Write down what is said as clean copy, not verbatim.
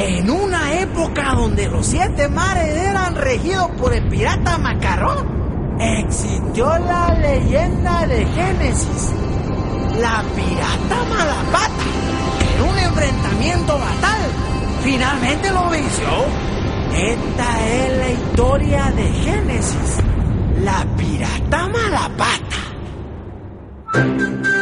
En una época donde los 7 mares eran regidos por el pirata Macarrón, existió la leyenda de Génesis, la pirata Malapata, que en un enfrentamiento fatal finalmente lo venció. Esta es la historia de Génesis, la pirata Malapata.